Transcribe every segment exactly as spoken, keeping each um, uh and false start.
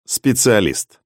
Специалист.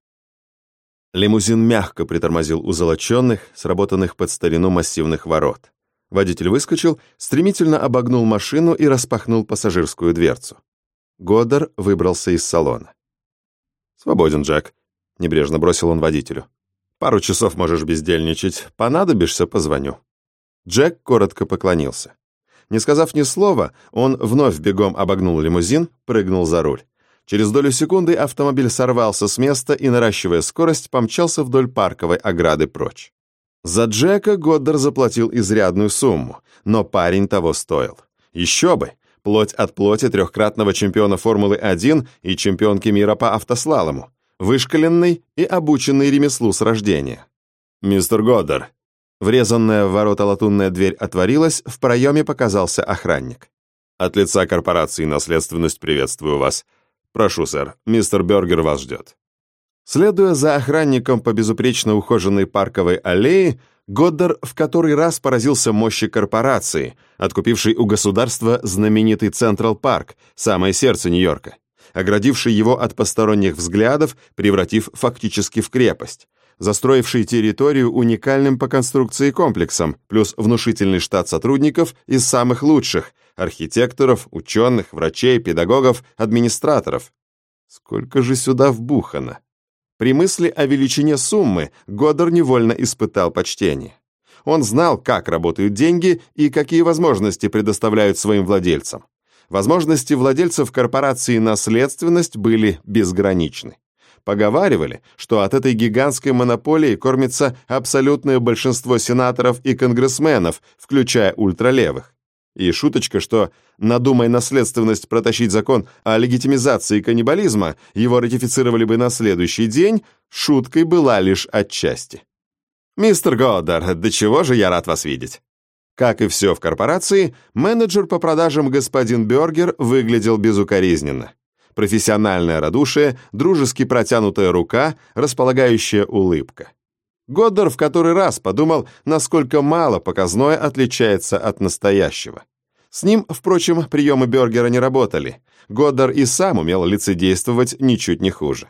Лимузин мягко притормозил у золоченных, сработанных под старину массивных ворот. Водитель выскочил, стремительно обогнул машину и распахнул пассажирскую дверцу. Годдар выбрался из салона. «Свободен, Джек», — небрежно бросил он водителю. «Пару часов можешь бездельничать. Понадобишься — позвоню». Джек коротко поклонился. Не сказав ни слова, он вновь бегом обогнул лимузин, прыгнул за руль. Через долю секунды автомобиль сорвался с места и, наращивая скорость, помчался вдоль парковой ограды прочь. За Джека Годдар заплатил изрядную сумму, но парень того стоил. Еще бы! Плоть от плоти трехкратного чемпиона Формулы один и чемпионки мира по автослалому, вышкаленный и обученный ремеслу с рождения. «Мистер Годдар!» Врезанная в ворота латунная дверь отворилась, в проеме показался охранник. «От лица корпорации «Наследственность» приветствую вас. Прошу, сэр, мистер Бергер вас ждет». Следуя за охранником по безупречно ухоженной парковой аллее, Годдар в который раз поразился мощи корпорации, откупившей у государства знаменитый Централ Парк, самое сердце Нью-Йорка, оградивший его от посторонних взглядов, превратив фактически в крепость, застроивший территорию уникальным по конструкции комплексом, плюс внушительный штат сотрудников из самых лучших – архитекторов, ученых, врачей, педагогов, администраторов. Сколько же сюда вбухано? При мысли о величине суммы Годдар невольно испытал почтение. Он знал, как работают деньги и какие возможности предоставляют своим владельцам. Возможности владельцев корпорации «Наследственность» были безграничны. Поговаривали, что от этой гигантской монополии кормится абсолютное большинство сенаторов и конгрессменов, включая ультралевых. И шуточка, что, надумай наследственность протащить закон о легитимизации каннибализма, его ратифицировали бы на следующий день, шуткой была лишь отчасти. «Мистер Годдар, до чего же я рад вас видеть!» Как и все в корпорации, менеджер по продажам господин Бергер выглядел безукоризненно. Профессиональное радушие, дружески протянутая рука, располагающая улыбка. Годдар в который раз подумал, насколько мало показное отличается от настоящего. С ним, впрочем, приемы Бергера не работали. Годдар и сам умел лицедействовать ничуть не хуже.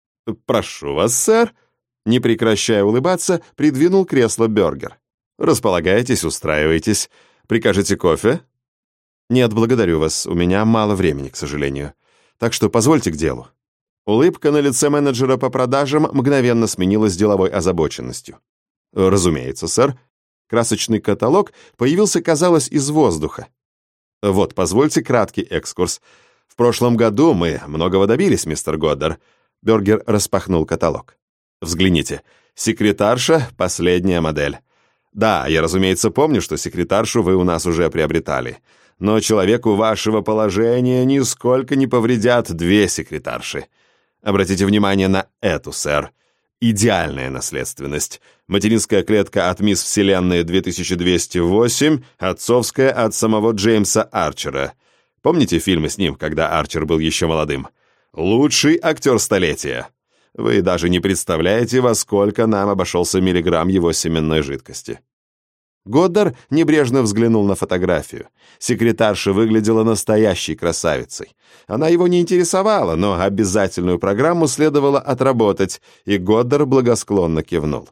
«Прошу вас, сэр», не прекращая улыбаться, придвинул кресло Бергер. «Располагайтесь, устраивайтесь. Прикажете кофе?» «Нет, благодарю вас, у меня мало времени, к сожалению. Так что позвольте к делу». Улыбка на лице менеджера по продажам мгновенно сменилась деловой озабоченностью. «Разумеется, сэр». Красочный каталог появился, казалось, из воздуха. «Вот, позвольте краткий экскурс. В прошлом году мы многого добились, мистер Годдар». Бергер распахнул каталог. «Взгляните. Секретарша — последняя модель. Да, я, разумеется, помню, что секретаршу вы у нас уже приобретали. Но человеку вашего положения нисколько не повредят две секретарши. Обратите внимание на эту, сэр. Идеальная наследственность. Материнская клетка от Мисс Вселенная две тысячи двести восемь, отцовская от самого Джеймса Арчера. Помните фильмы с ним, когда Арчер был еще молодым? Лучший актер столетия. Вы даже не представляете, во сколько нам обошелся миллиграмм его семенной жидкости». Годдар небрежно взглянул на фотографию. Секретарша выглядела настоящей красавицей. Она его не интересовала, но обязательную программу следовало отработать, и Годдар благосклонно кивнул.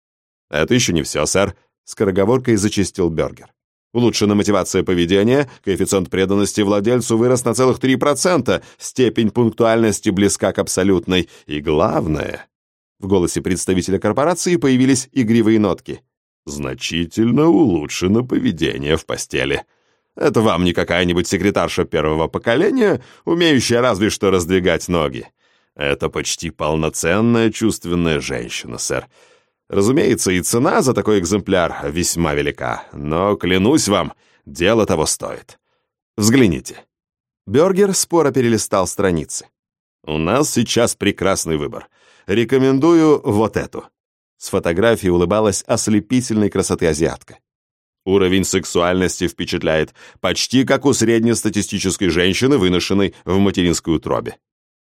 «Это еще не все, сэр», — скороговоркой зачастил Бергер. «Улучшена мотивация поведения, коэффициент преданности владельцу вырос на целых три процента, степень пунктуальности близка к абсолютной, и главное...» В голосе представителя корпорации появились игривые нотки. «Значительно улучшено поведение в постели. Это вам не какая-нибудь секретарша первого поколения, умеющая разве что раздвигать ноги. Это почти полноценная чувственная женщина, сэр. Разумеется, и цена за такой экземпляр весьма велика, но, клянусь вам, дело того стоит. Взгляните». Бергер споро перелистал страницы. «У нас сейчас прекрасный выбор. Рекомендую вот эту». С фотографии улыбалась ослепительной красоты азиатка. Уровень сексуальности впечатляет, почти как у среднестатистической женщины, выношенной в материнской утробе.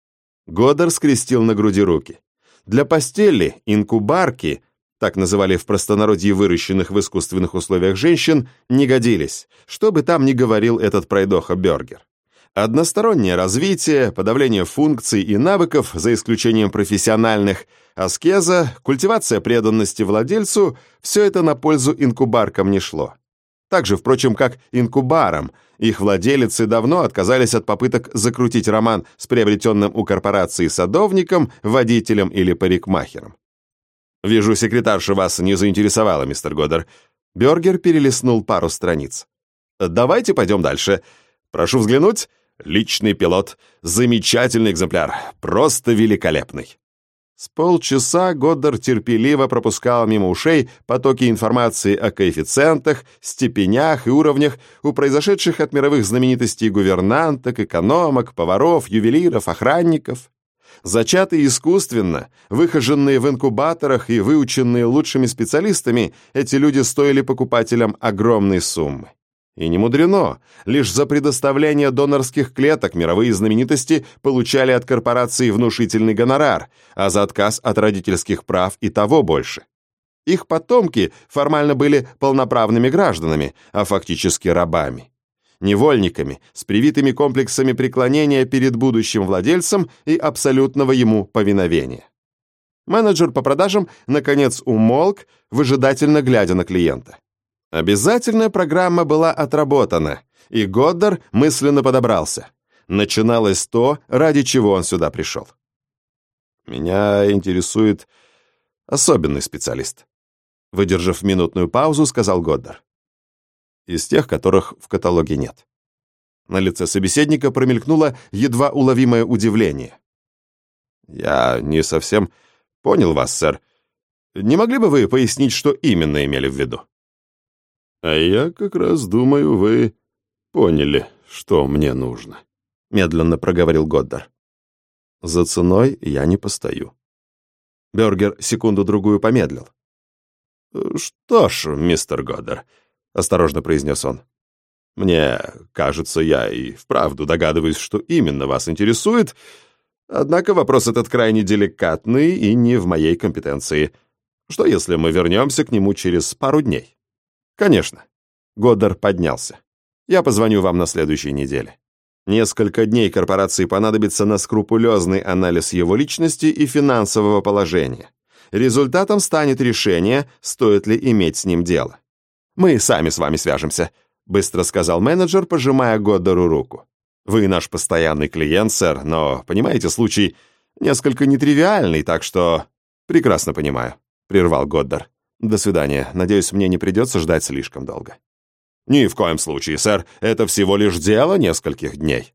Годдар скрестил на груди руки. Для постели инкубарки, так называли в простонародье выращенных в искусственных условиях женщин, не годились, что бы там ни говорил этот пройдоха Бергер. Одностороннее развитие, подавление функций и навыков, за исключением профессиональных, аскеза, культивация преданности владельцу – все это на пользу инкубаркам не шло. Так же, впрочем, как инкубарам, их владелицы давно отказались от попыток закрутить роман с приобретенным у корпорации садовником, водителем или парикмахером. «Вижу, секретарша вас не заинтересовала, мистер Годдар». Бергер перелистнул пару страниц. «Давайте пойдем дальше. Прошу взглянуть. Личный пилот. Замечательный экземпляр. Просто великолепный». С полчаса Годдар терпеливо пропускал мимо ушей потоки информации о коэффициентах, степенях и уровнях у произошедших от мировых знаменитостей гувернанток, экономок, поваров, ювелиров, охранников. Зачатые искусственно, выхоженные в инкубаторах и выученные лучшими специалистами, эти люди стоили покупателям огромные суммы. И не мудрено, лишь за предоставление донорских клеток мировые знаменитости получали от корпорации внушительный гонорар, а за отказ от родительских прав и того больше. Их потомки формально были полноправными гражданами, а фактически рабами. Невольниками, с привитыми комплексами преклонения перед будущим владельцем и абсолютного ему повиновения. Менеджер по продажам, наконец, умолк, выжидательно глядя на клиента. Обязательная программа была отработана, и Годдар мысленно подобрался. Начиналось то, ради чего он сюда пришел. «Меня интересует особенный специалист», — выдержав минутную паузу, сказал Годдар. «Из тех, которых в каталоге нет». На лице собеседника промелькнуло едва уловимое удивление. «Я не совсем понял вас, сэр. Не могли бы вы пояснить, что именно имели в виду?» «А я как раз думаю, вы поняли, что мне нужно», — медленно проговорил Годдар. «За ценой я не постою». Бергер секунду-другую помедлил. «Что ж, мистер Годдар», — осторожно произнес он, — «мне кажется, я и вправду догадываюсь, что именно вас интересует, однако вопрос этот крайне деликатный и не в моей компетенции. Что, если мы вернемся к нему через пару дней?» «Конечно». Годдар поднялся. «Я позвоню вам на следующей неделе. Несколько дней корпорации понадобится на скрупулезный анализ его личности и финансового положения. Результатом станет решение, стоит ли иметь с ним дело. Мы сами с вами свяжемся», — быстро сказал менеджер, пожимая Годдару руку. «Вы наш постоянный клиент, сэр, но, понимаете, случай несколько нетривиальный, так что...» «Прекрасно понимаю», — прервал Годдар. «До свидания. Надеюсь, мне не придется ждать слишком долго». «Ни в коем случае, сэр. Это всего лишь дело нескольких дней».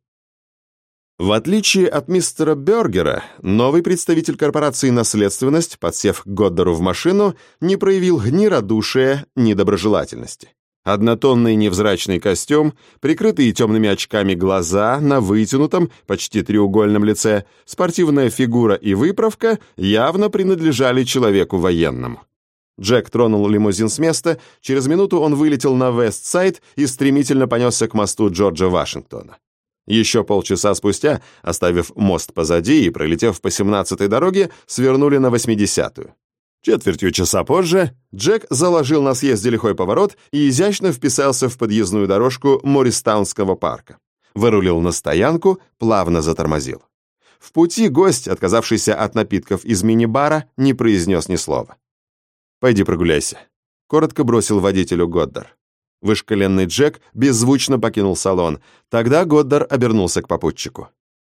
В отличие от мистера Бергера, новый представитель корпорации «Наследственность», подсев к Годдару в машину, не проявил ни радушия, ни доброжелательности. Однотонный невзрачный костюм, прикрытые темными очками глаза на вытянутом, почти треугольном лице, спортивная фигура и выправка явно принадлежали человеку военному. Джек тронул лимузин с места, через минуту он вылетел на Вест-Сайд и стремительно понесся к мосту Джорджа Вашингтона. Еще полчаса спустя, оставив мост позади и пролетев по семнадцатой дороге, свернули на восьмидесятую. Четвертью часа позже Джек заложил на съезде лихой поворот и изящно вписался в подъездную дорожку Морристаунского парка. Вырулил на стоянку, плавно затормозил. В пути гость, отказавшийся от напитков из мини-бара, не произнес ни слова. «Пойди прогуляйся», — коротко бросил водителю Годдар. Вышкаленный Джек беззвучно покинул салон. Тогда Годдар обернулся к попутчику.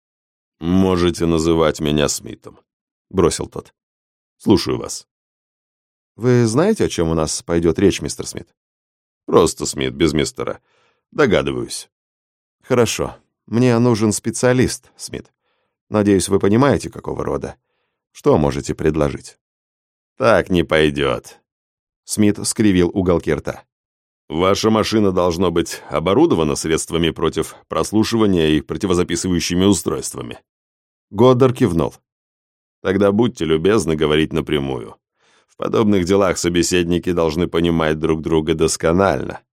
«Можете называть меня Смитом», — бросил тот. «Слушаю вас». «Вы знаете, о чем у нас пойдет речь, мистер Смит?» «Просто Смит, без мистера. Догадываюсь». «Хорошо. Мне нужен специалист, Смит. Надеюсь, вы понимаете, какого рода. Что можете предложить?» «Так не пойдет», — Смит скривил уголки рта. «Ваша машина должно быть оборудована средствами против прослушивания и противозаписывающими устройствами». Годдар кивнул. «Тогда будьте любезны говорить напрямую. В подобных делах собеседники должны понимать друг друга досконально».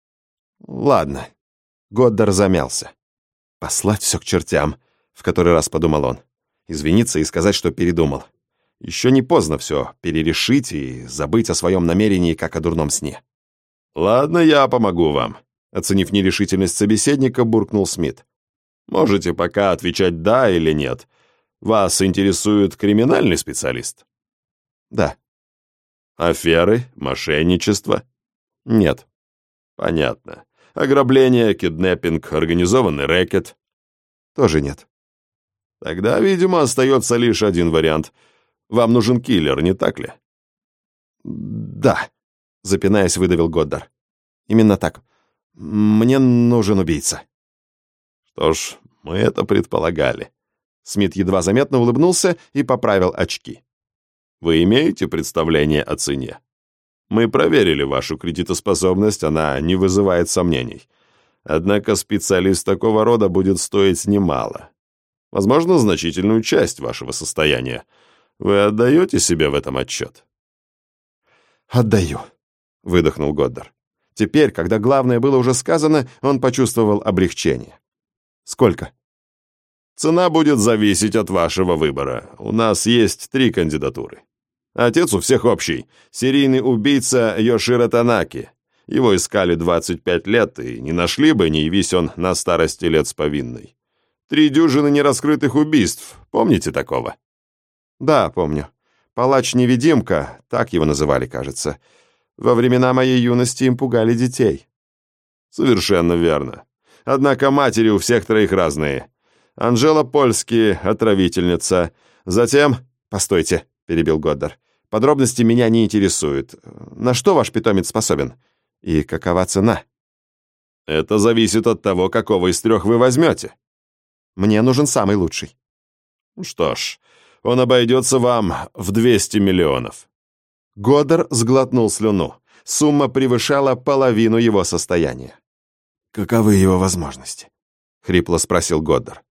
«Ладно». Годдар замялся. «Послать все к чертям», — в который раз подумал он. «Извиниться и сказать, что передумал. Еще не поздно все перерешить и забыть о своем намерении, как о дурном сне». «Ладно, я помогу вам», — оценив нерешительность собеседника, буркнул Смит. Можете пока отвечать «да» или «нет». Вас интересует криминальный специалист? Да. Аферы, мошенничество? Нет. Понятно. Ограбление, киднеппинг, организованный рэкет? Тоже нет. Тогда, видимо, остается лишь один вариант. Вам нужен киллер, не так ли? Да, запинаясь, выдавил Годдар. Именно так. Мне нужен убийца. Что ж, мы это предполагали. Смит едва заметно улыбнулся и поправил очки. Вы имеете представление о цене? Мы проверили вашу кредитоспособность, она не вызывает сомнений. Однако специалист такого рода будет стоить немало. Возможно, значительную часть вашего состояния. Вы отдаете себе в этом отчет? «Отдаю», — выдохнул Годдар. Теперь, когда главное было уже сказано, он почувствовал облегчение. «Сколько?» «Цена будет зависеть от вашего выбора. У нас есть три кандидатуры. Отец у всех общий. Серийный убийца Йоширо Танаки. Его искали двадцать пять лет и не нашли бы, не явись он на старости лет с повинной. Три дюжины нераскрытых убийств. Помните такого?» «Да, помню. Палач-невидимка, так его называли, кажется. Во времена моей юности им пугали детей». «Совершенно верно. Однако матери у всех троих разные. Анжела Польски, отравительница. Затем...» «Постойте», — перебил Годдар. «Подробности меня не интересуют. На что ваш питомец способен? И какова цена?» «Это зависит от того, какого из трех вы возьмете». «Мне нужен самый лучший». «Что ж, он обойдется вам в двести миллионов». Годдар сглотнул слюну. Сумма превышала половину его состояния. «Каковы его возможности?» — хрипло спросил Годдар.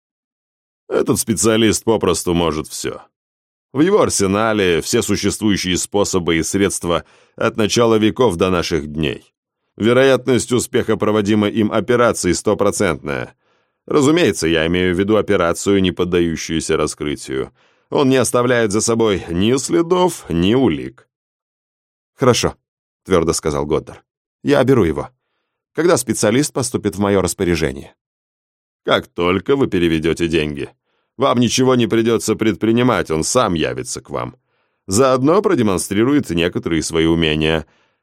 «Этот специалист попросту может все. В его арсенале все существующие способы и средства от начала веков до наших дней. Вероятность успеха проводимой им операции стопроцентная. Разумеется, я имею в виду операцию, не поддающуюся раскрытию. Он не оставляет за собой ни следов, ни улик». «Хорошо», — твердо сказал Годдар. «Я беру его. Когда специалист поступит в мое распоряжение?» «Как только вы переведете деньги. Вам ничего не придется предпринимать, он сам явится к вам. Заодно продемонстрирует некоторые свои умения.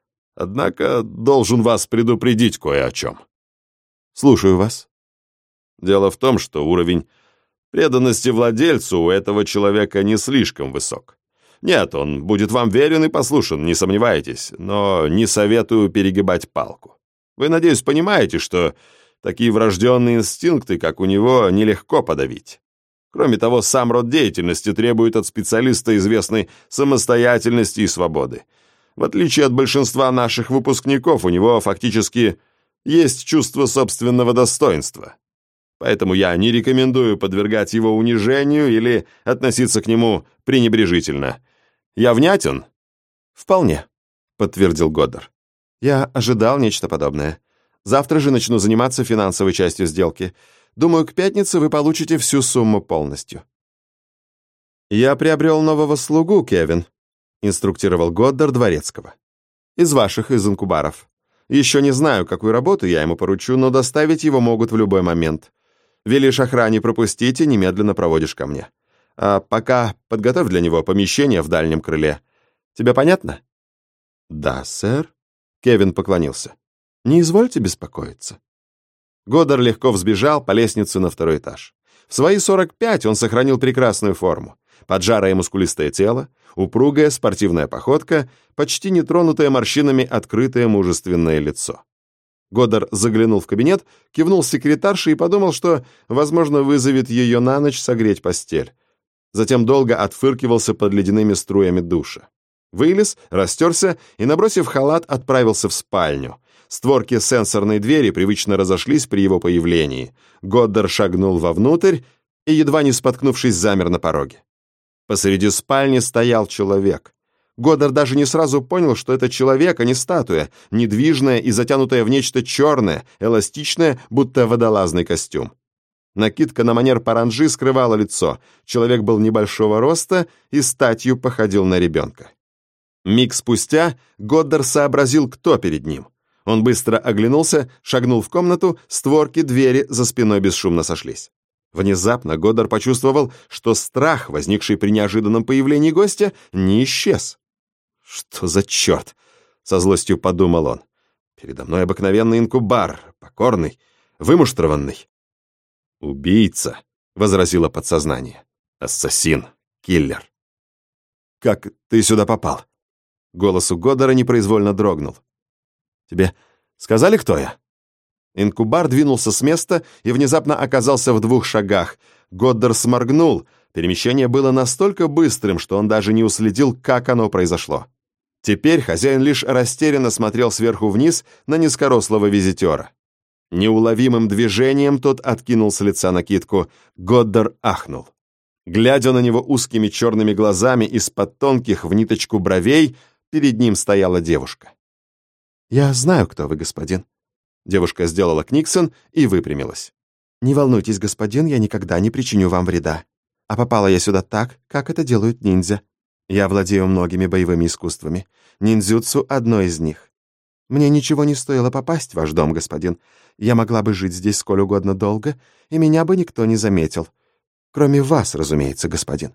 Однако должен вас предупредить кое о чем». «Слушаю вас». «Дело в том, что уровень преданности владельцу у этого человека не слишком высок. Нет, он будет вам верен и послушен, не сомневайтесь, но не советую перегибать палку. Вы, надеюсь, понимаете, что такие врожденные инстинкты, как у него, нелегко подавить. Кроме того, сам род деятельности требует от специалиста известной самостоятельности и свободы. В отличие от большинства наших выпускников, у него фактически есть чувство собственного достоинства. Поэтому я не рекомендую подвергать его унижению или относиться к нему пренебрежительно. Я внятен?» «Вполне», — подтвердил Годдар. «Я ожидал нечто подобное. Завтра же начну заниматься финансовой частью сделки. Думаю, к пятнице вы получите всю сумму полностью». «Я приобрел нового слугу, Кевин», — инструктировал Годдар дворецкого. «Из ваших, из инкубаров. Еще не знаю, какую работу я ему поручу, но доставить его могут в любой момент. Велишь охране пропустить и немедленно проводишь ко мне. А пока подготовь для него помещение в дальнем крыле. Тебе понятно?» «Да, сэр», — Кевин поклонился. «Не извольте беспокоиться». Годдар легко взбежал по лестнице на второй этаж. В свои сорок пять он сохранил прекрасную форму. Поджарое мускулистое тело, упругая спортивная походка, почти не тронутое морщинами открытое мужественное лицо. Годдар заглянул в кабинет, кивнул секретарше и подумал, что, возможно, вызовет ее на ночь согреть постель. Затем долго отфыркивался под ледяными струями душа. Вылез, растерся и, набросив халат, отправился в спальню. Створки сенсорной двери привычно разошлись при его появлении. Годдар шагнул вовнутрь и, едва не споткнувшись, замер на пороге. Посреди спальни стоял человек. Годдар даже не сразу понял, что это человек, а не статуя, недвижная и затянутая в нечто черное, эластичное, будто водолазный костюм. Накидка на манер паранджи скрывала лицо. Человек был небольшого роста и статью походил на ребенка. Миг спустя Годдар сообразил, кто перед ним. Он быстро оглянулся, шагнул в комнату, створки двери за спиной бесшумно сошлись. Внезапно Годдар почувствовал, что страх, возникший при неожиданном появлении гостя, не исчез. «Что за черт?» — со злостью подумал он. «Передо мной обыкновенный инкубар, покорный, вымуштрованный». «Убийца», — возразило подсознание. «Ассасин, киллер». «Как ты сюда попал?» Голос у Годдара непроизвольно дрогнул. «Тебе сказали, кто я?» Инкубар двинулся с места и внезапно оказался в двух шагах. Годдар сморгнул. Перемещение было настолько быстрым, что он даже не уследил, как оно произошло. Теперь хозяин лишь растерянно смотрел сверху вниз на низкорослого визитера. Неуловимым движением тот откинул с лица накидку. Годдар ахнул. Глядя на него узкими черными глазами из-под тонких в ниточку бровей, перед ним стояла девушка. «Я знаю, кто вы, господин». Девушка сделала книксон и выпрямилась. «Не волнуйтесь, господин, я никогда не причиню вам вреда. А попала я сюда так, как это делают ниндзя. Я владею многими боевыми искусствами. Ниндзюцу — одно из них. Мне ничего не стоило попасть в ваш дом, господин. Я могла бы жить здесь сколь угодно долго, и меня бы никто не заметил. Кроме вас, разумеется, господин».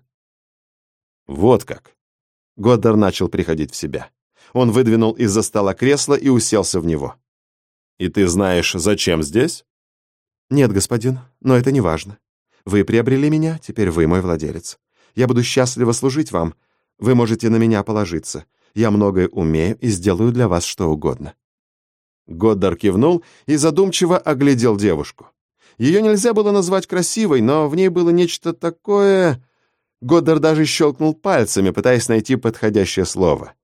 «Вот как». Годдар начал приходить в себя. Он выдвинул из-за стола кресло и уселся в него. «И ты знаешь, зачем здесь?» «Нет, господин, но это не важно. Вы приобрели меня, теперь вы мой владелец. Я буду счастливо служить вам. Вы можете на меня положиться. Я многое умею и сделаю для вас что угодно». Годдар кивнул и задумчиво оглядел девушку. Ее нельзя было назвать красивой, но в ней было нечто такое... Годдар даже щелкнул пальцами, пытаясь найти подходящее слово.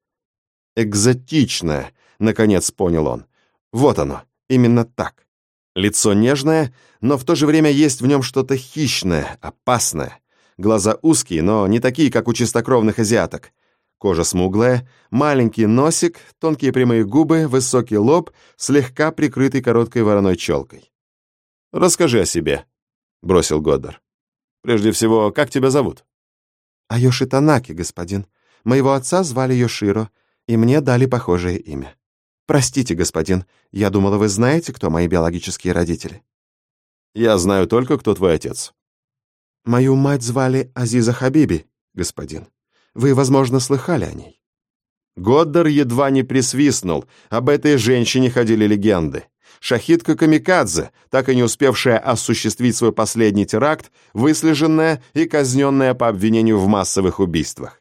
«Экзотичное», — наконец понял он. «Вот оно, именно так. Лицо нежное, но в то же время есть в нем что-то хищное, опасное. Глаза узкие, но не такие, как у чистокровных азиаток. Кожа смуглая, маленький носик, тонкие прямые губы, высокий лоб, слегка прикрытый короткой вороной челкой. «Расскажи о себе», — бросил Годдар. «Прежде всего, как тебя зовут?» «Айоши Танаки, господин. Моего отца звали Йоширо, и мне дали похожее имя. Простите, господин, я думала, вы знаете, кто мои биологические родители». «Я знаю только, кто твой отец». «Мою мать звали Азиза Хабиби, господин. Вы, возможно, слыхали о ней». Годдар едва не присвистнул. Об этой женщине ходили легенды. Шахидка Камикадзе, так и не успевшая осуществить свой последний теракт, выслеженная и казненная по обвинению в массовых убийствах.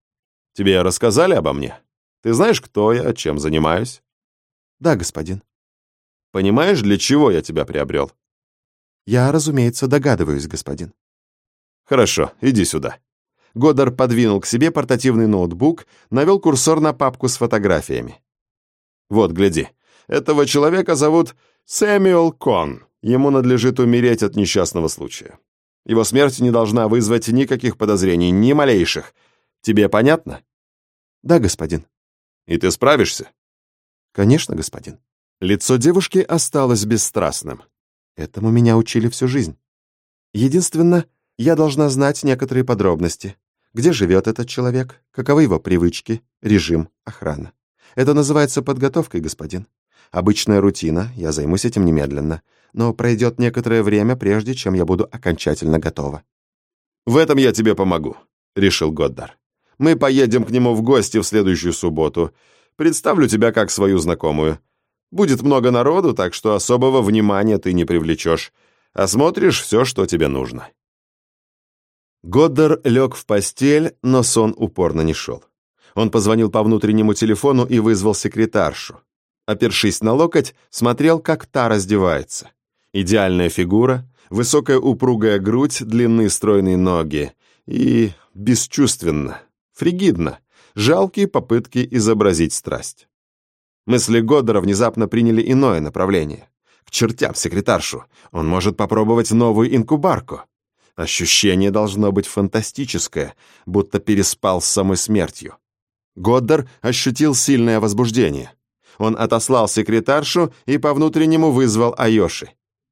«Тебе рассказали обо мне? Ты знаешь, кто я, чем занимаюсь?» «Да, господин». «Понимаешь, для чего я тебя приобрел?» «Я, разумеется, догадываюсь, господин». «Хорошо, иди сюда». Годдар подвинул к себе портативный ноутбук, навел курсор на папку с фотографиями. «Вот, гляди. Этого человека зовут Сэмюэл Кон. Ему надлежит умереть от несчастного случая. Его смерть не должна вызвать никаких подозрений, ни малейших. Тебе понятно?» «Да, господин». «И ты справишься?» «Конечно, господин». Лицо девушки осталось бесстрастным. Этому меня учили всю жизнь. Единственно, я должна знать некоторые подробности. Где живет этот человек, каковы его привычки, режим, охрана. Это называется подготовкой, господин. Обычная рутина, я займусь этим немедленно, но пройдет некоторое время, прежде чем я буду окончательно готова». «В этом я тебе помогу», — решил Годдар. «Мы поедем к нему в гости в следующую субботу. Представлю тебя как свою знакомую. Будет много народу, так что особого внимания ты не привлечешь. Осмотришь все, что тебе нужно». Годдар лег в постель, но сон упорно не шел. Он позвонил по внутреннему телефону и вызвал секретаршу. Опершись на локоть, смотрел, как та раздевается. Идеальная фигура, высокая упругая грудь, длинные стройные ноги. И бесчувственно, фригидно, жалкие попытки изобразить страсть. Мысли Годдара внезапно приняли иное направление. К чертям секретаршу, он может попробовать новую инкубарку. Ощущение должно быть фантастическое, будто переспал с самой смертью. Годдар ощутил сильное возбуждение. Он отослал секретаршу и по внутреннему вызвал Айоши.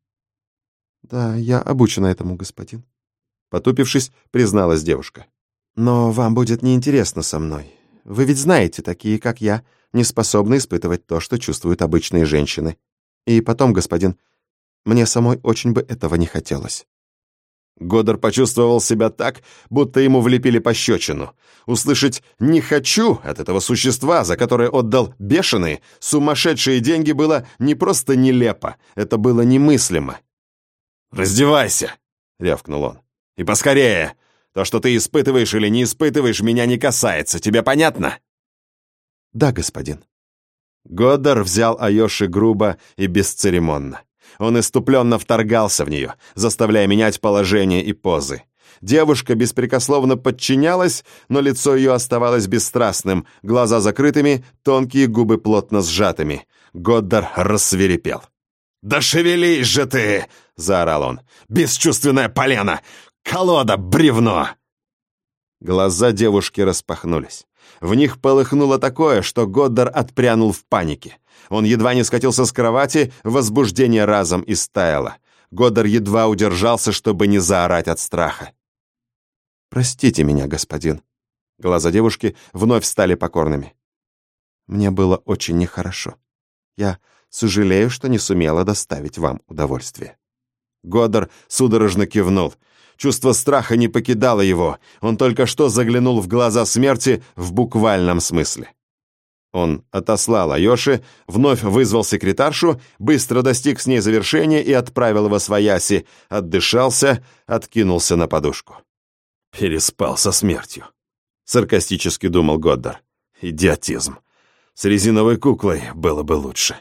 «Да, я обучена этому, господин», — потупившись, призналась девушка. «Но вам будет неинтересно со мной. Вы ведь знаете, такие, как я, не способны испытывать то, что чувствуют обычные женщины. И потом, господин, мне самой очень бы этого не хотелось». Годдар почувствовал себя так, будто ему влепили пощечину. Услышать «не хочу» от этого существа, за которое отдал бешеные, сумасшедшие деньги, было не просто нелепо, это было немыслимо. «Раздевайся!» — рявкнул он. «И поскорее! То, что ты испытываешь или не испытываешь, меня не касается. Тебе понятно?» «Да, господин». Годдар взял Айоши грубо и бесцеремонно. Он иступленно вторгался в нее, заставляя менять положение и позы. Девушка беспрекословно подчинялась, но лицо ее оставалось бесстрастным, глаза закрытыми, тонкие губы плотно сжатыми. Годдар рассвирепел. «Да шевелись же ты!» — заорал он. «Бесчувственное полено! Колода, бревно!» Глаза девушки распахнулись. В них полыхнуло такое, что Годдар отпрянул в панике. Он едва не скатился с кровати, возбуждение разом истаяло. Годдар едва удержался, чтобы не заорать от страха. «Простите меня, господин». Глаза девушки вновь стали покорными. «Мне было очень нехорошо. Я сожалею, что не сумела доставить вам удовольствие». Годдар судорожно кивнул. Чувство страха не покидало его. Он только что заглянул в глаза смерти в буквальном смысле. Он отослал Айоши, вновь вызвал секретаршу, быстро достиг с ней завершения и отправил восвояси, отдышался, откинулся на подушку. «Переспал со смертью», — саркастически думал Годдар. «Идиотизм. С резиновой куклой было бы лучше».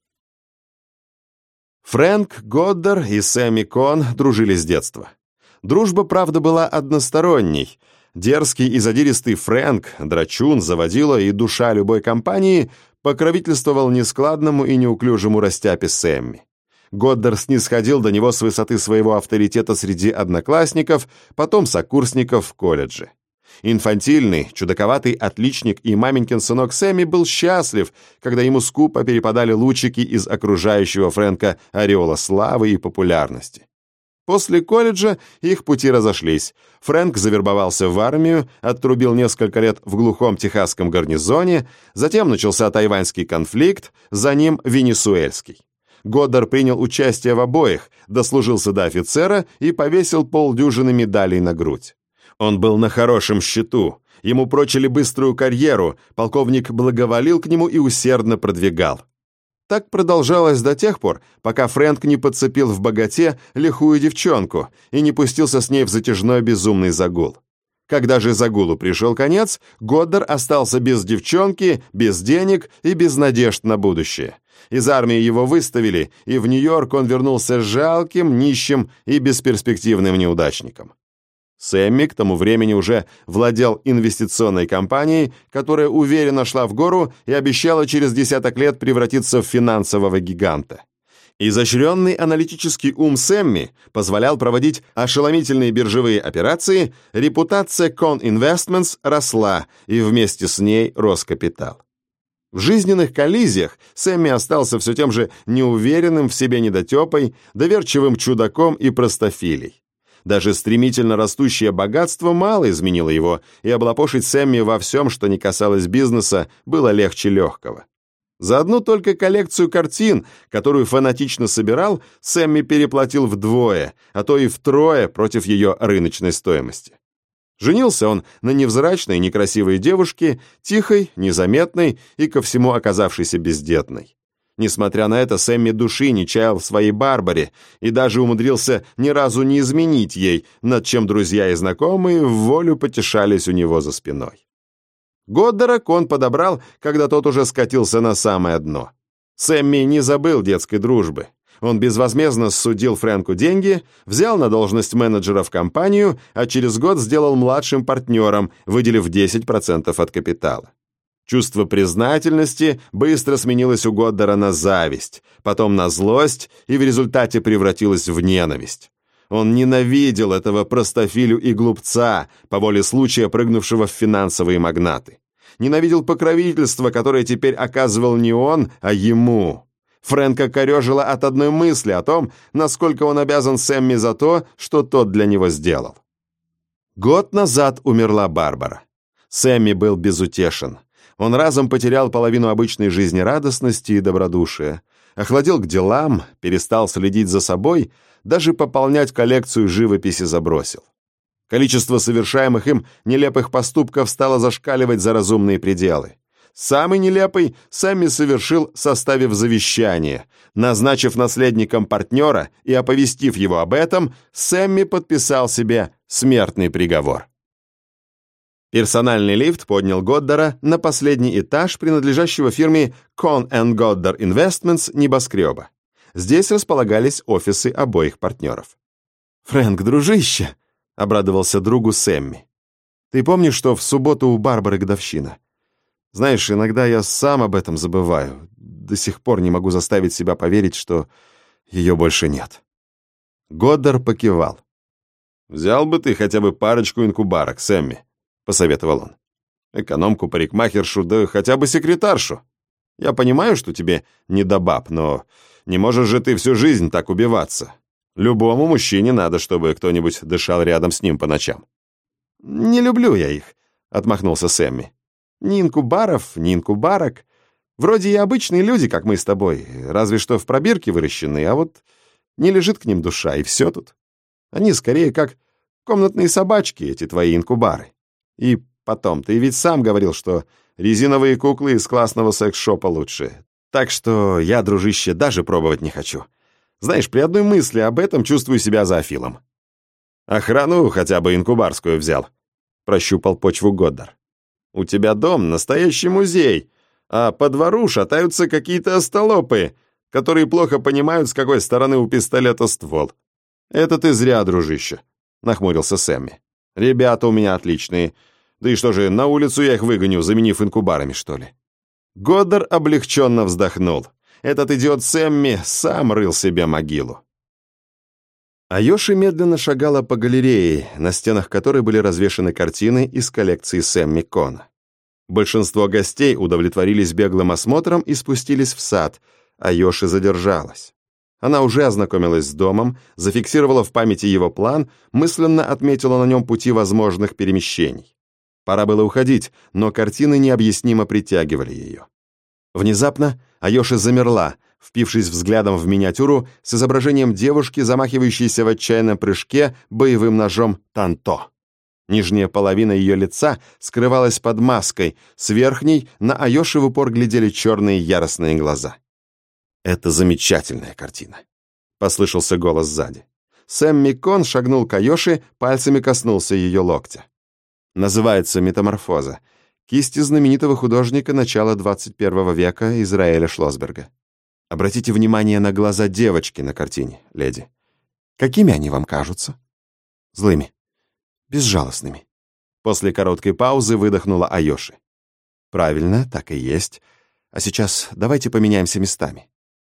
Фрэнк Годдар и Сэмми Кон дружили с детства. Дружба, правда, была односторонней. Дерзкий и задиристый Фрэнк, драчун, заводила и душа любой компании, покровительствовал нескладному и неуклюжему растяпе Сэмми. Годдар снисходил до него с высоты своего авторитета среди одноклассников, потом сокурсников в колледже. Инфантильный, чудаковатый отличник и маменькин сынок Сэмми был счастлив, когда ему скупо перепадали лучики из окружающего Фрэнка ореола славы и популярности. После колледжа их пути разошлись. Фрэнк завербовался в армию, отрубил несколько лет в глухом техасском гарнизоне, затем начался тайваньский конфликт, за ним венесуэльский. Годдар принял участие в обоих, дослужился до офицера и повесил полдюжины медалей на грудь. Он был на хорошем счету, ему прочили быструю карьеру, полковник благоволил к нему и усердно продвигал. Так продолжалось до тех пор, пока Фрэнк не подцепил в богате лихую девчонку и не пустился с ней в затяжной безумный загул. Когда же загулу пришел конец, Годдар остался без девчонки, без денег и без надежд на будущее. Из армии его выставили, и в Нью-Йорк он вернулся жалким, нищим и бесперспективным неудачником. Сэмми к тому времени уже владел инвестиционной компанией, которая уверенно шла в гору и обещала через десяток лет превратиться в финансового гиганта. Изощренный аналитический ум Сэмми позволял проводить ошеломительные биржевые операции, репутация Con Investments росла, и вместе с ней рос капитал. В жизненных коллизиях Сэмми остался все тем же неуверенным в себе недотепой, доверчивым чудаком и простофилей. Даже стремительно растущее богатство мало изменило его, и облапошить Сэмми во всем, что не касалось бизнеса, было легче легкого. За одну только коллекцию картин, которую фанатично собирал, Сэмми переплатил вдвое, а то и втрое против ее рыночной стоимости. Женился он на невзрачной, некрасивой девушке, тихой, незаметной и ко всему оказавшейся бездетной. Несмотря на это, Сэмми души не чаял в своей Барбаре и даже умудрился ни разу не изменить ей, над чем друзья и знакомые в волю потешались у него за спиной. Годдара Кон подобрал, когда тот уже скатился на самое дно. Сэмми не забыл детской дружбы. Он безвозмездно ссудил Фрэнку деньги, взял на должность менеджера в компанию, а через год сделал младшим партнером, выделив десять процентов от капитала. Чувство признательности быстро сменилось у Годдара на зависть, потом на злость и в результате превратилось в ненависть. Он ненавидел этого простофилю и глупца, по воле случая прыгнувшего в финансовые магнаты. Ненавидел покровительство, которое теперь оказывал не он, а ему. Фрэнка корежила от одной мысли о том, насколько он обязан Сэмми за то, что тот для него сделал. Год назад умерла Барбара. Сэмми был безутешен. Он разом потерял половину обычной жизнерадостности и добродушия. охладел к делам, перестал следить за собой, даже пополнять коллекцию живописи забросил. Количество совершаемых им нелепых поступков стало зашкаливать за разумные пределы. Самый нелепый Сэмми совершил, составив завещание. Назначив наследником партнера и оповестив его об этом, Сэмми подписал себе смертный приговор. Персональный лифт поднял Годдара на последний этаж принадлежащего фирме Kohn энд Godder Investments небоскреба. Здесь располагались офисы обоих партнеров. «Фрэнк, дружище!» — обрадовался другу Сэмми. «Ты помнишь, что в субботу у Барбары годовщина? Знаешь, иногда я сам об этом забываю. До сих пор не могу заставить себя поверить, что ее больше нет». Годдар покивал. «Взял бы ты хотя бы парочку инкубарок, Сэмми», — посоветовал он. «Экономку-парикмахершу, да хотя бы секретаршу. Я понимаю, что тебе не до баб, но не можешь же ты всю жизнь так убиваться. Любому мужчине надо, чтобы кто-нибудь дышал рядом с ним по ночам». «Не люблю я их», — отмахнулся Сэмми. «Ни инкубаров, ни инкубарок. Вроде и обычные люди, как мы с тобой, разве что в пробирке выращенные, а вот не лежит к ним душа, и все тут. Они скорее как комнатные собачки, эти твои инкубары. И потом, ты ведь сам говорил, что резиновые куклы из классного секс-шопа лучше. Так что я, дружище, даже пробовать не хочу. Знаешь, при одной мысли об этом чувствую себя зоофилом». «Охрану хотя бы инкубарскую взял», — прощупал почву Годдар. «У тебя дом — настоящий музей, а по двору шатаются какие-то остолопы, которые плохо понимают, с какой стороны у пистолета ствол». «Это ты зря, дружище», — нахмурился Сэмми. «Ребята у меня отличные. Да и что же, на улицу я их выгоню, заменив инкубарами, что ли?» Годдар облегченно вздохнул. Этот идиот Сэмми сам рыл себе могилу. Айоши медленно шагала по галерее, на стенах которой были развешаны картины из коллекции Сэмми Кона. Большинство гостей удовлетворились беглым осмотром и спустились в сад. Айоши задержалась. Она уже ознакомилась с домом, зафиксировала в памяти его план, мысленно отметила на нем пути возможных перемещений. Пора было уходить, но картины необъяснимо притягивали ее. Внезапно Айоши замерла, впившись взглядом в миниатюру с изображением девушки, замахивающейся в отчаянном прыжке боевым ножом танто. Нижняя половина ее лица скрывалась под маской, с верхней на Айоши в упор глядели черные яростные глаза. «Это замечательная картина», — послышался голос сзади. Сэмми Кон шагнул к Айоши, пальцами коснулся ее локтя. «Называется «Метаморфоза». Кисти знаменитого художника начала двадцать первого века Израэля Шлосберга. Обратите внимание на глаза девочки на картине, леди. Какими они вам кажутся? Злыми, безжалостными». После короткой паузы выдохнула Айоши. «Правильно, так и есть. А сейчас давайте поменяемся местами».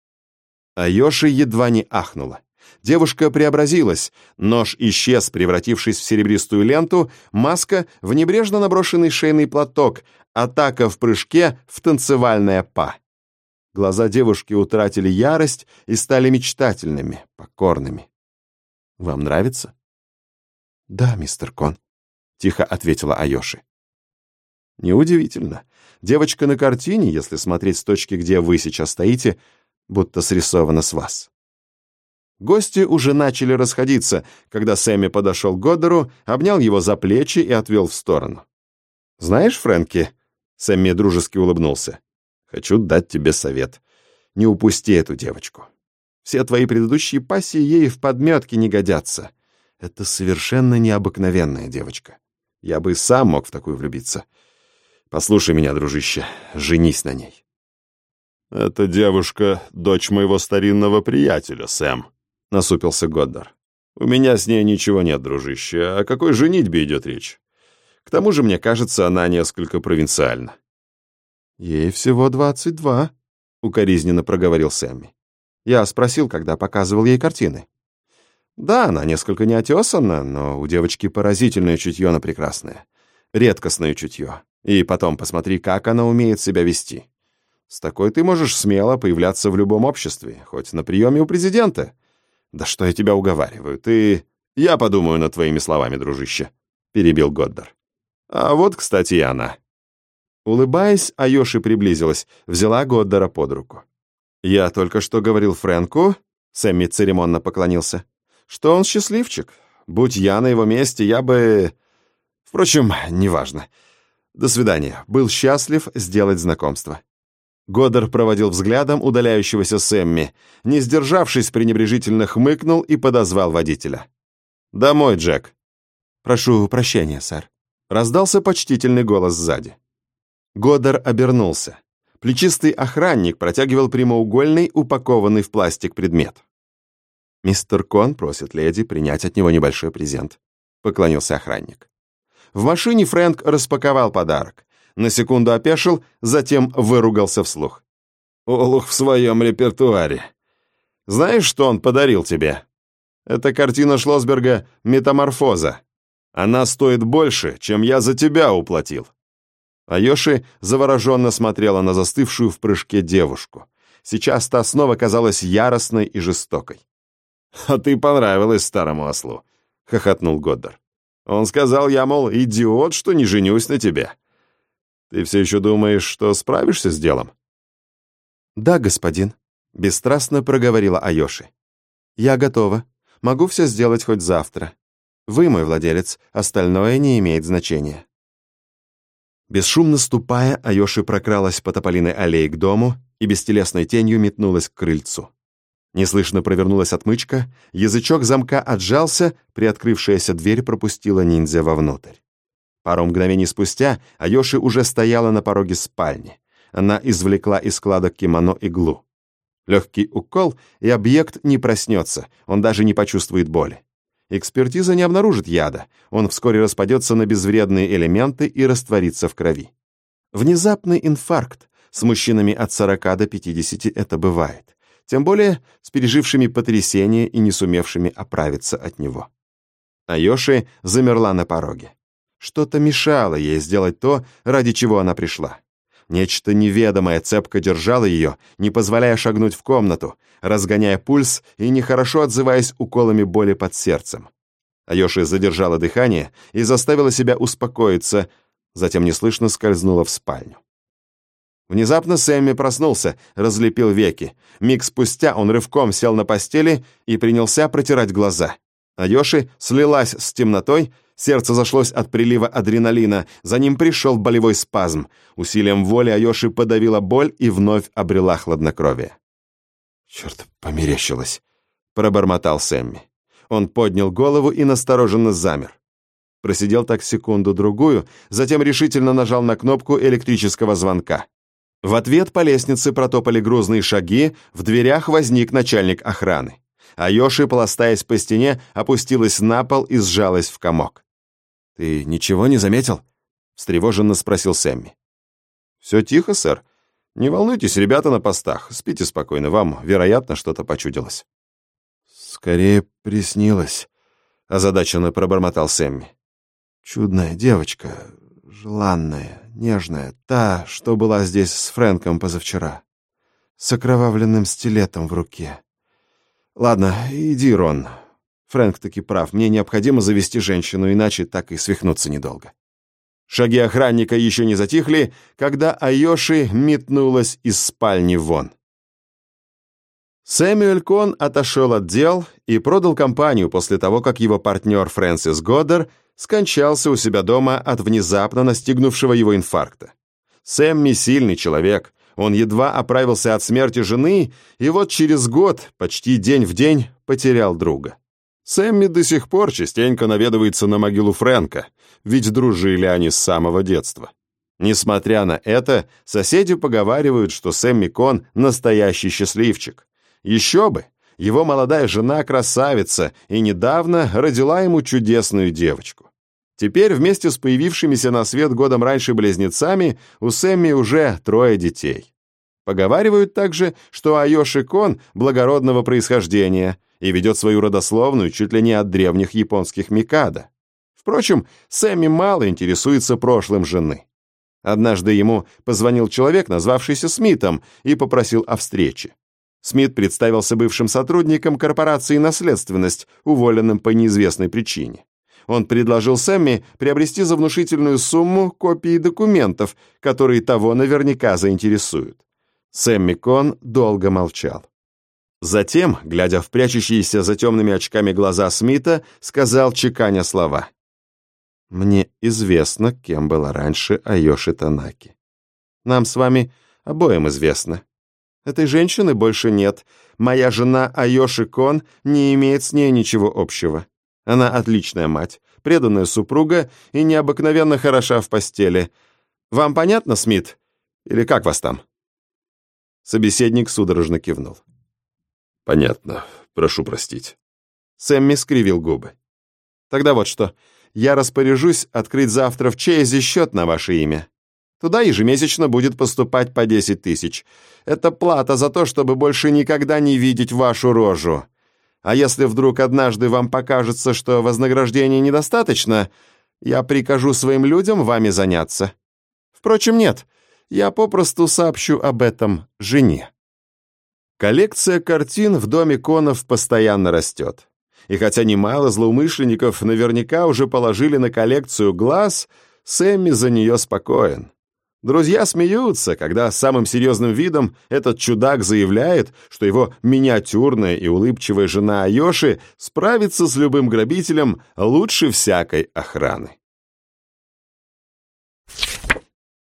Айоши едва не ахнула. Девушка преобразилась, нож исчез, превратившись в серебристую ленту, маска — в небрежно наброшенный шейный платок, атака в прыжке — в танцевальное па. Глаза девушки утратили ярость и стали мечтательными, покорными. «Вам нравится?» «Да, мистер Кон», — тихо ответила Айоши. «Неудивительно. Девочка на картине, если смотреть с точки, где вы сейчас стоите, будто срисована с вас». Гости уже начали расходиться, когда Сэмми подошел к Годдару, обнял его за плечи и отвел в сторону. «Знаешь, Фрэнки», — Сэмми дружески улыбнулся, — «хочу дать тебе совет. Не упусти эту девочку. Все твои предыдущие пассии ей в подметке не годятся. Это совершенно необыкновенная девочка. Я бы сам мог в такую влюбиться. Послушай меня, дружище, женись на ней». «Эта девушка — дочь моего старинного приятеля, Сэм», — насупился Годдар. «У меня с ней ничего нет, дружище. О какой женитьбе идет речь? К тому же, мне кажется, она несколько провинциальна». «Ей всего двадцать два», — укоризненно проговорил Сэмми. «Я спросил, когда показывал ей картины. Да, она несколько неотесана, но у девочки поразительное чутье на прекрасное. Редкостное чутье. И потом посмотри, как она умеет себя вести. С такой ты можешь смело появляться в любом обществе, хоть на приеме у президента. Да что я тебя уговариваю, ты...» «Я подумаю над твоими словами, дружище», — перебил Годдар. «А вот, кстати, и она». Улыбаясь, Айоши приблизилась, взяла Годдара под руку. «Я только что говорил Фрэнку», — Сэмми церемонно поклонился, «что он счастливчик. Будь я на его месте, я бы... Впрочем, неважно. До свидания. Был счастлив сделать знакомство». Годдар проводил взглядом удаляющегося Сэмми, не сдержавшись, пренебрежительно хмыкнул и подозвал водителя. «Домой, Джек». «Прошу прощения, сэр», — раздался почтительный голос сзади. Годдар обернулся. Плечистый охранник протягивал прямоугольный, упакованный в пластик предмет. «Мистер Кон просит леди принять от него небольшой презент», — поклонился охранник. В машине Фрэнк распаковал подарок. На секунду опешил, затем выругался вслух. «Олух в своем репертуаре. Знаешь, что он подарил тебе? Это картина Шлосберга «Метаморфоза». Она стоит больше, чем я за тебя уплатил». Айоши завороженно смотрела на застывшую в прыжке девушку. Сейчас та снова казалась яростной и жестокой. «А ты понравилась старому ослу», — хохотнул Годдар. «Он сказал, я, мол, идиот, что не женюсь на тебе. Ты все еще думаешь, что справишься с делом?» «Да, господин», — бесстрастно проговорила Айоши. «Я готова. Могу все сделать хоть завтра. Вы мой владелец, остальное не имеет значения». Бесшумно ступая, Айоши прокралась по тополиной аллее к дому и бестелесной тенью метнулась к крыльцу. Неслышно провернулась отмычка, язычок замка отжался, приоткрывшаяся дверь пропустила ниндзя вовнутрь. Пару мгновений спустя Айоши уже стояла на пороге спальни. Она извлекла из складок кимоно иглу. Легкий укол, и объект не проснется, он даже не почувствует боли. Экспертиза не обнаружит яда, он вскоре распадется на безвредные элементы и растворится в крови. Внезапный инфаркт, с мужчинами от сорока до пятидесяти это бывает, тем более с пережившими потрясение и не сумевшими оправиться от него. Айоши замерла на пороге. Что-то мешало ей сделать то, ради чего она пришла. Нечто неведомое цепко держало ее, не позволяя шагнуть в комнату, разгоняя пульс и нехорошо отзываясь уколами боли под сердцем. Айоши задержала дыхание и заставила себя успокоиться, затем неслышно скользнула в спальню. Внезапно Сэмми проснулся, разлепил веки. Миг спустя он рывком сел на постели и принялся протирать глаза. Айоши слилась с темнотой, сердце зашлось от прилива адреналина, за ним пришел болевой спазм. Усилием воли Айоши подавила боль и вновь обрела хладнокровие. «Черт, померещилось», — пробормотал Сэмми. Он поднял голову и настороженно замер. Просидел так секунду-другую, затем решительно нажал на кнопку электрического звонка. В ответ по лестнице протопали грузные шаги, в дверях возник начальник охраны. Айоши, пластаясь по стене, опустилась на пол и сжалась в комок. «Ты ничего не заметил?» — встревоженно спросил Сэмми. «Все тихо, сэр. Не волнуйтесь, ребята на постах. Спите спокойно, вам, вероятно, что-то почудилось». «Скорее приснилось», — озадаченно пробормотал Сэмми. «Чудная девочка, желанная, нежная, та, что была здесь с Фрэнком позавчера, с окровавленным стилетом в руке. Ладно, иди, Рон. Фрэнк таки прав, мне необходимо завести женщину, иначе так и свихнуться недолго». Шаги охранника еще не затихли, когда Айоши метнулась из спальни вон. Сэмюэль Кон отошел от дел и продал компанию после того, как его партнер Фрэнсис Годдар скончался у себя дома от внезапно настигнувшего его инфаркта. Сэмми сильный человек, он едва оправился от смерти жены, и вот через год, почти день в день, потерял друга. Сэмми до сих пор частенько наведывается на могилу Фрэнка, ведь дружили они с самого детства. Несмотря на это, соседи поговаривают, что Сэмми Кон настоящий счастливчик. Еще бы, его молодая жена красавица и недавно родила ему чудесную девочку. Теперь вместе с появившимися на свет годом раньше близнецами у Сэмми уже трое детей. Поговаривают также, что Айоши Кон благородного происхождения и ведет свою родословную чуть ли не от древних японских микадо. Впрочем, Сэмми мало интересуется прошлым жены. Однажды ему позвонил человек, назвавшийся Смитом, и попросил о встрече. Смит представился бывшим сотрудником корпорации «Наследственность», уволенным по неизвестной причине. Он предложил Сэмми приобрести за внушительную сумму копии документов, которые того наверняка заинтересуют. Сэмми Кон долго молчал. Затем, глядя в прячущиеся за темными очками глаза Смита, сказал, чеканя слова. «Мне известно, кем была раньше Айоши Танаки. Нам с вами обоим известно. Этой женщины больше нет. Моя жена Айоши Кон не имеет с ней ничего общего. Она отличная мать, преданная супруга и необыкновенно хороша в постели. Вам понятно, Смит? Или как вас там?» Собеседник судорожно кивнул. «Понятно. Прошу простить». Сэмми скривил губы. «Тогда вот что. Я распоряжусь открыть завтра в Чейзе счет на ваше имя. Туда ежемесячно будет поступать по десять тысяч. Это плата за то, чтобы больше никогда не видеть вашу рожу. А если вдруг однажды вам покажется, что вознаграждения недостаточно, я прикажу своим людям вами заняться. Впрочем, нет, я попросту сообщу об этом жене». Коллекция картин в доме Конов постоянно растет. И хотя немало злоумышленников наверняка уже положили на коллекцию глаз, Сэмми за нее спокоен. Друзья смеются, когда самым серьезным видом этот чудак заявляет, что его миниатюрная и улыбчивая жена Айоши справится с любым грабителем лучше всякой охраны.